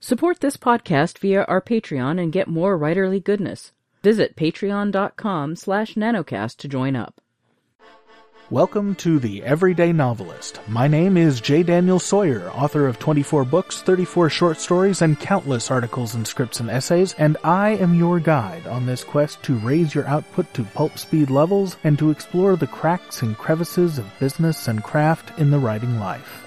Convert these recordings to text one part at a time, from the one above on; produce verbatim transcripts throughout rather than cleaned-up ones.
Support this podcast via our Patreon and get more writerly goodness. Visit patreon.com slash nanocast to join up. Welcome to The Everyday Novelist. My name is J. Daniel Sawyer, author of twenty-four books, thirty-four short stories, and countless articles and scripts and essays, and I am your guide on this quest to raise your output to pulp speed levels and to explore the cracks and crevices of business and craft in the writing life.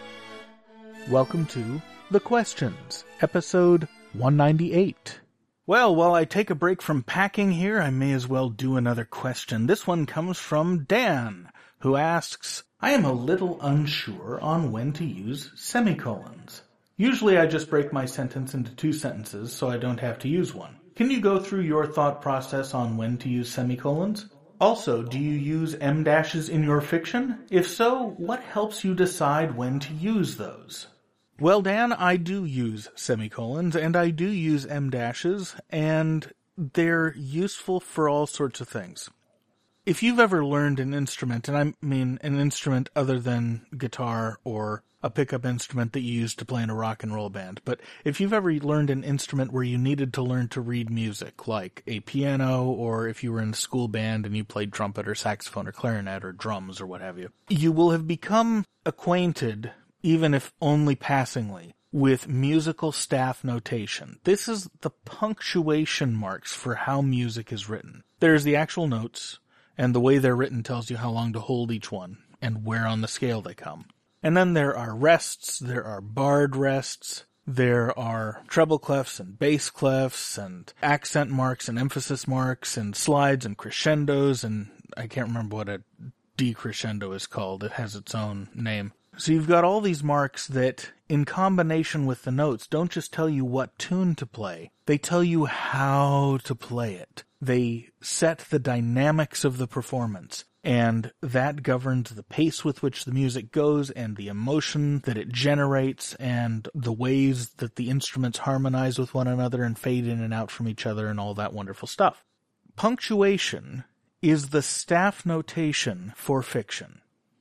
Welcome to The Questions, episode one ninety-eight. Well, while I take a break from packing here, I may as well do another question. This one comes from Dan, who asks, I am a little unsure on when to use semicolons. Usually I just break my sentence into two sentences so I don't have to use one. Can you go through your thought process on when to use semicolons? Also, do you use em dashes in your fiction? If so, what helps you decide when to use those? Well, Dan, I do use semicolons, and I do use em dashes, and they're useful for all sorts of things. If you've ever learned an instrument, and I mean an instrument other than guitar or a pickup instrument that you use to play in a rock and roll band, but if you've ever learned an instrument where you needed to learn to read music, like a piano, or if you were in a school band and you played trumpet or saxophone or clarinet or drums or what have you, you will have become acquainted, even if only passingly, with musical staff notation. This is the punctuation marks for how music is written. There's the actual notes, and the way they're written tells you how long to hold each one, and where on the scale they come. And then there are rests, there are barred rests, there are treble clefs and bass clefs, and accent marks and emphasis marks, and slides and crescendos, and I can't remember what a decrescendo is called. It has its own name. So you've got all these marks that, in combination with the notes, don't just tell you what tune to play. They tell you how to play it. They set the dynamics of the performance, and that governs the pace with which the music goes and the emotion that it generates and the ways that the instruments harmonize with one another and fade in and out from each other and all that wonderful stuff. Punctuation is the staff notation for fiction.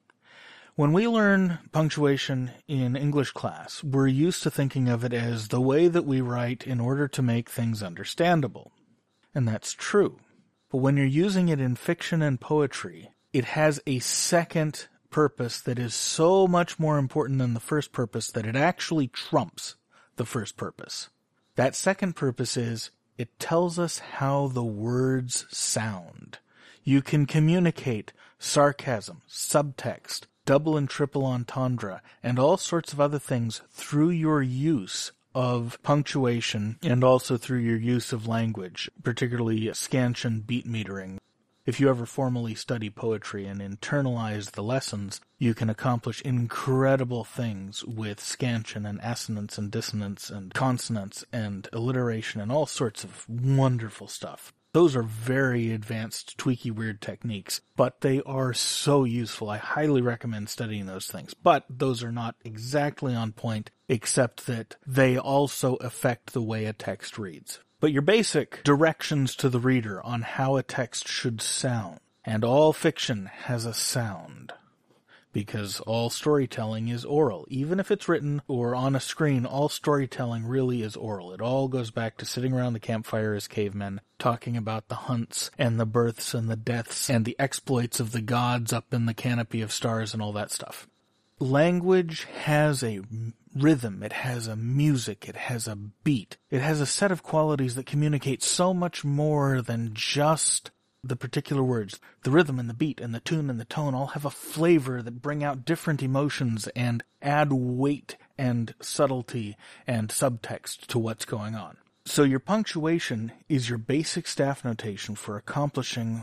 When we learn punctuation in English class, we're used to thinking of it as the way that we write in order to make things understandable. And that's true. But when you're using it in fiction and poetry, it has a second purpose that is so much more important than the first purpose that it actually trumps the first purpose. That second purpose is it tells us how the words sound. You can communicate sarcasm, subtext, double and triple entendre, and all sorts of other things through your use of punctuation and also through your use of language, particularly scansion beat metering. If you ever formally study poetry and internalize the lessons, you can accomplish incredible things with scansion and assonance and dissonance and consonance and alliteration and all sorts of wonderful stuff. Those are very advanced, tweaky, weird techniques, but they are so useful. I highly recommend studying those things. But those are not exactly on point, except that they also affect the way a text reads. But your basic directions to the reader on how a text should sound, and all fiction has a sound, because all storytelling is oral. Even if it's written or on a screen, all storytelling really is oral. It all goes back to sitting around the campfire as cavemen, talking about the hunts and the births and the deaths and the exploits of the gods up in the canopy of stars and all that stuff. Language has a rhythm, it has a music, it has a beat. It has a set of qualities that communicate so much more than just the particular words. The rhythm and the beat and the tune and the tone all have a flavor that bring out different emotions and add weight and subtlety and subtext to what's going on. So your punctuation is your basic staff notation for accomplishing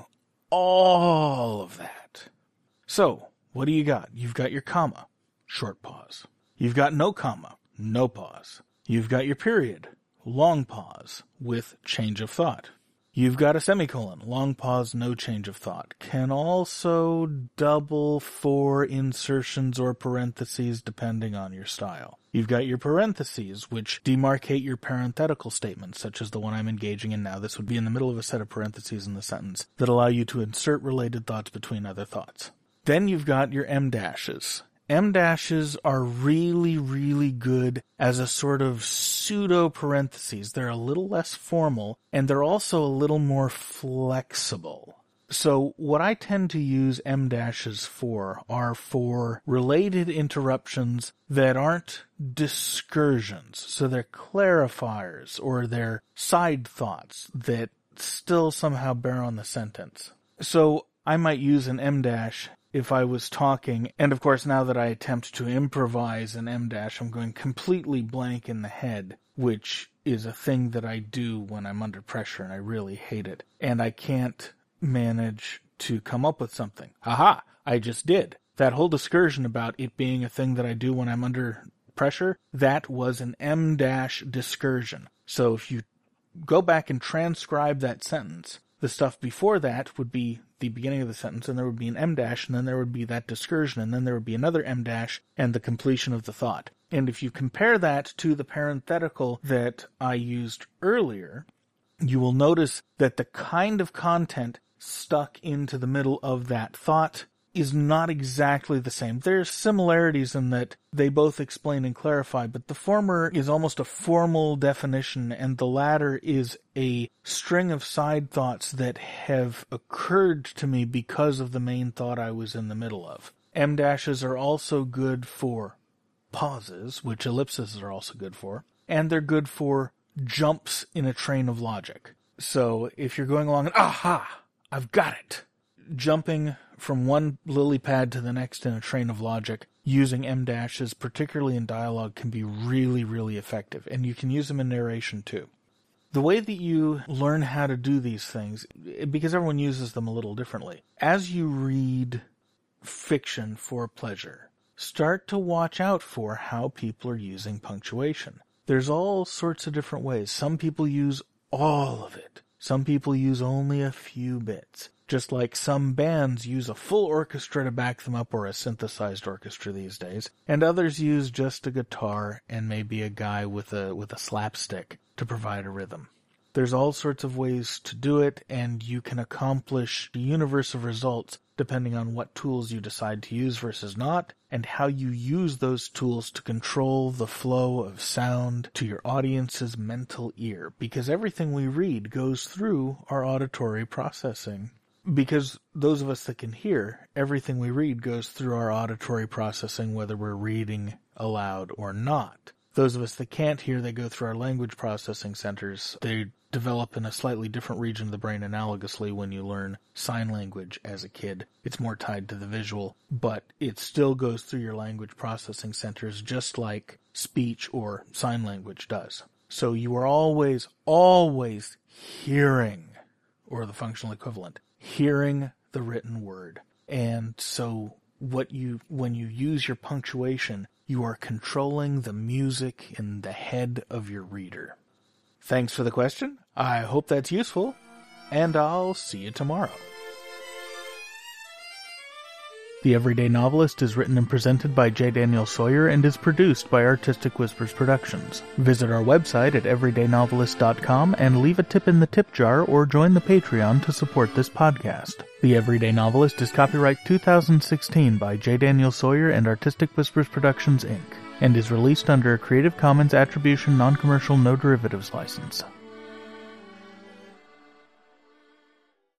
all of that. So, what do you got? You've got your comma, short pause. You've got no comma, no pause. You've got your period, long pause with change of thought. You've got a semicolon, long pause, no change of thought. Can also double for insertions or parentheses depending on your style. You've got your parentheses, which demarcate your parenthetical statements, such as the one I'm engaging in now. This would be in the middle of a set of parentheses in the sentence that allow you to insert related thoughts between other thoughts. Then you've got your em dashes. em dashes are really, really good as a sort of pseudo-parentheses. They're a little less formal, and they're also a little more flexible. So what I tend to use em dashes for are for related interruptions that aren't discursions. So they're clarifiers or they're side thoughts that still somehow bear on the sentence. So I might use an em dash if I was talking, and of course now that I attempt to improvise an em dash, I'm going completely blank in the head, which is a thing that I do when I'm under pressure, and I really hate it. And I can't manage to come up with something. Haha, I just did. That whole discursion about it being a thing that I do when I'm under pressure, that was an em dash discursion. So if you go back and transcribe that sentence, the stuff before that would be the beginning of the sentence, and there would be an em dash, and then there would be that discursion, and then there would be another em dash, and the completion of the thought. And if you compare that to the parenthetical that I used earlier, you will notice that the kind of content stuck into the middle of that thought is not exactly the same. There's similarities in that they both explain and clarify, but the former is almost a formal definition, and the latter is a string of side thoughts that have occurred to me because of the main thought I was in the middle of. Em dashes are also good for pauses, which ellipses are also good for, and they're good for jumps in a train of logic. So if you're going along and, aha, I've got it. Jumping from one lily pad to the next in a train of logic using em dashes, particularly in dialogue, can be really, really effective. And you can use them in narration too. The way that you learn how to do these things, because everyone uses them a little differently, as you read fiction for pleasure, start to watch out for how people are using punctuation. There's all sorts of different ways. Some people use all of it. Some people use only a few bits. Just like some bands use a full orchestra to back them up, or a synthesized orchestra these days, and others use just a guitar and maybe a guy with a with a slapstick to provide a rhythm. There's all sorts of ways to do it, and you can accomplish a universe of results depending on what tools you decide to use versus not, and how you use those tools to control the flow of sound to your audience's mental ear, because everything we read goes through our auditory processing. Because those of us that can hear, everything we read goes through our auditory processing, whether we're reading aloud or not. Those of us that can't hear, they go through our language processing centers. They develop in a slightly different region of the brain analogously when you learn sign language as a kid. It's more tied to the visual, but it still goes through your language processing centers just like speech or sign language does. So you are always, always hearing, or the functional equivalent, hearing the written word. And so what you, when you use your punctuation, you are controlling the music in the head of your reader. Thanks for the question. I hope that's useful, and I'll see you tomorrow. The Everyday Novelist is written and presented by J. Daniel Sawyer and is produced by Artistic Whispers Productions. Visit our website at everyday novelist dot com and leave a tip in the tip jar or join the Patreon to support this podcast. The Everyday Novelist is copyright two thousand sixteen by J. Daniel Sawyer and Artistic Whispers Productions, Incorporated, and is released under a Creative Commons Attribution Non-Commercial No Derivatives license.